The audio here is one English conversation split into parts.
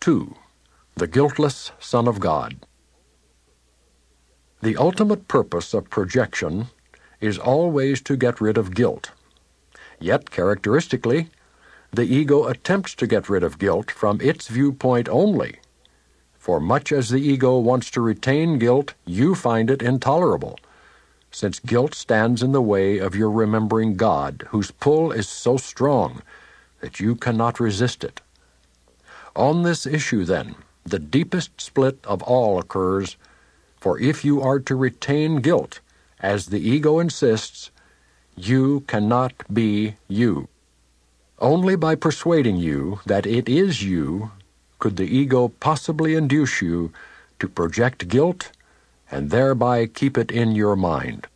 2. The Guiltless Son of God. The ultimate purpose of projection is always to get rid of guilt. Yet, characteristically, the ego attempts to get rid of guilt from its viewpoint only. For much as the ego wants to retain guilt, you find it intolerable, since guilt stands in the way of your remembering God, whose pull is so strong that you cannot resist it. On this issue, then, the deepest split of all occurs, for if you are to retain guilt, as the ego insists, you cannot be you. Only by persuading you that it is you could the ego possibly induce you to project guilt and thereby keep it in your mind.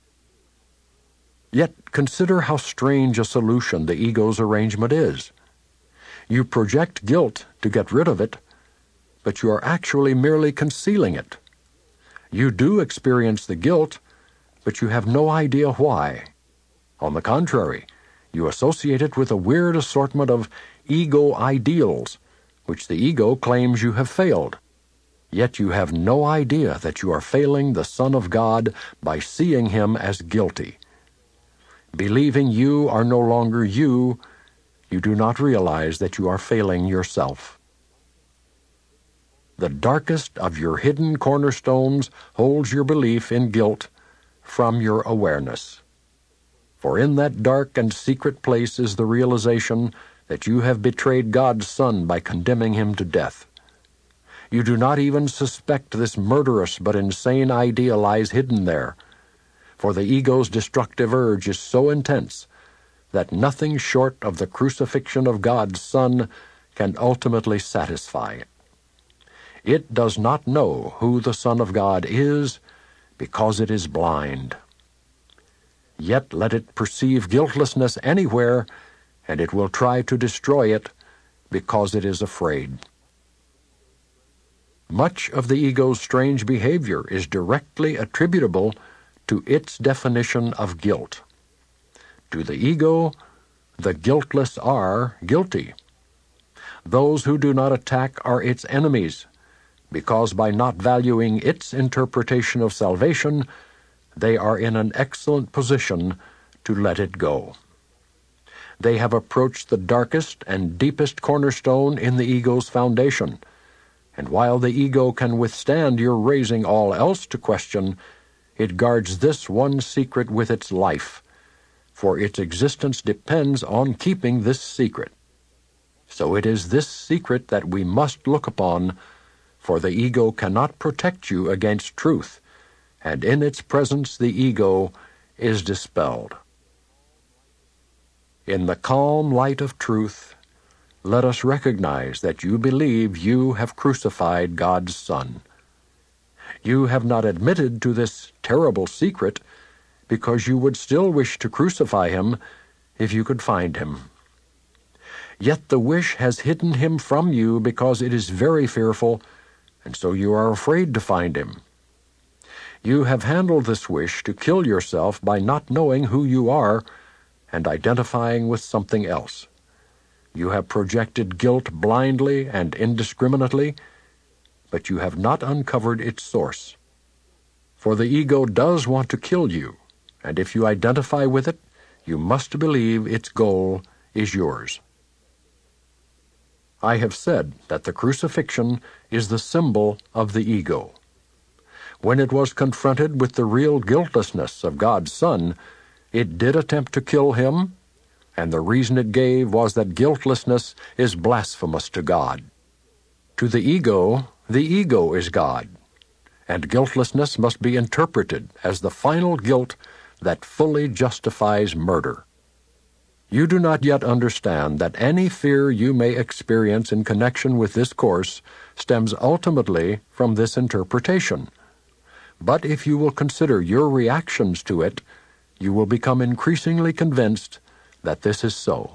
Yet consider how strange a solution the ego's arrangement is. You project guilt to get rid of it, but you are actually merely concealing it. You do experience the guilt, but you have no idea why. On the contrary, you associate it with a weird assortment of ego ideals, which the ego claims you have failed. Yet you have no idea that you are failing the Son of God by seeing him as guilty. Believing you are no longer you, you do not realize that you are failing yourself. The darkest of your hidden cornerstones holds your belief in guilt from your awareness. For in that dark and secret place is the realization that you have betrayed God's Son by condemning him to death. You do not even suspect this murderous but insane idea lies hidden there, for the ego's destructive urge is so intense that nothing short of the crucifixion of God's Son can ultimately satisfy it. It does not know who the Son of God is because it is blind. Yet let it perceive guiltlessness anywhere, and it will try to destroy it because it is afraid. Much of the ego's strange behavior is directly attributable to its definition of guilt. To the ego, the guiltless are guilty. Those who do not attack are its enemies, because by not valuing its interpretation of salvation, they are in an excellent position to let it go. They have approached the darkest and deepest cornerstone in the ego's foundation, and while the ego can withstand your raising all else to question, it guards this one secret with its life, for its existence depends on keeping this secret. So it is this secret that we must look upon, for the ego cannot protect you against truth, and in its presence the ego is dispelled. In the calm light of truth, let us recognize that you believe you have crucified God's Son. You have not admitted to this terrible secret because you would still wish to crucify him if you could find him. Yet the wish has hidden him from you because it is very fearful, and so you are afraid to find him. You have handled this wish to kill yourself by not knowing who you are and identifying with something else. You have projected guilt blindly and indiscriminately, but you have not uncovered its source. For the ego does want to kill you, and if you identify with it, you must believe its goal is yours. I have said that the crucifixion is the symbol of the ego. When it was confronted with the real guiltlessness of God's Son, it did attempt to kill him, and the reason it gave was that guiltlessness is blasphemous to God. To the ego is God, and guiltlessness must be interpreted as the final guilt that fully justifies murder. You do not yet understand that any fear you may experience in connection with this course stems ultimately from this interpretation. But if you will consider your reactions to it, you will become increasingly convinced that this is so.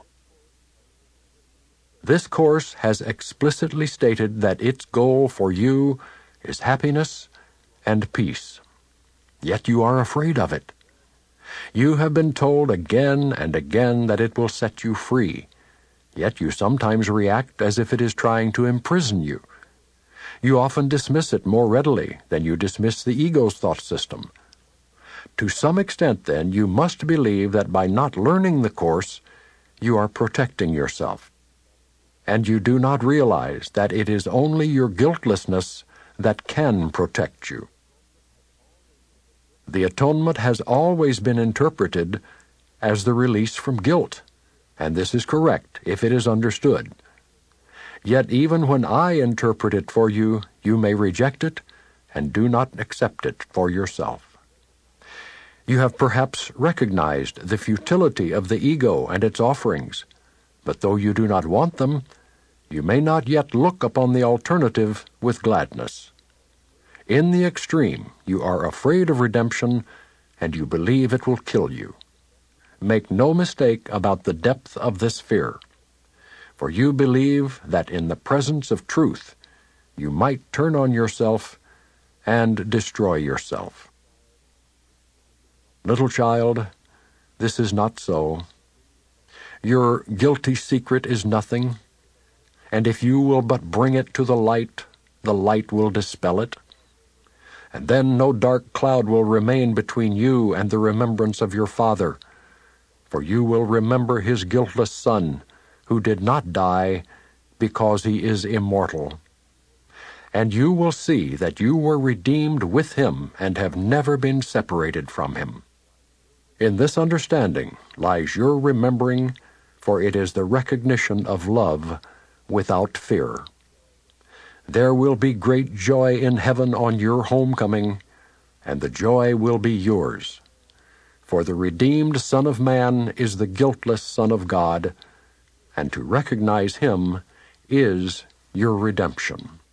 This course has explicitly stated that its goal for you is happiness and peace. Yet you are afraid of it. You have been told again and again that it will set you free, Yet you sometimes react as if it is trying to imprison you. You often dismiss it more readily than you dismiss the ego's thought system. To some extent, then, you must believe that by not learning the Course, you are protecting yourself. And you do not realize that it is only your guiltlessness that can protect you. The atonement has always been interpreted as the release from guilt, and this is correct if it is understood. Yet even when I interpret it for you, you may reject it and do not accept it for yourself. You have perhaps recognized the futility of the ego and its offerings, but though you do not want them, you may not yet look upon the alternative with gladness. In the extreme, you are afraid of redemption, and you believe it will kill you. Make no mistake about the depth of this fear, for you believe that in the presence of truth, you might turn on yourself and destroy yourself. Little child, this is not so. Your guilty secret is nothing, and if you will but bring it to the light will dispel it. And then no dark cloud will remain between you and the remembrance of your Father, for you will remember his guiltless Son, who did not die because he is immortal. And you will see that you were redeemed with him and have never been separated from him. In this understanding lies your remembering, for it is the recognition of love without fear. There will be great joy in heaven on your homecoming, and the joy will be yours. For the redeemed Son of Man is the guiltless Son of God, and to recognize him is your redemption.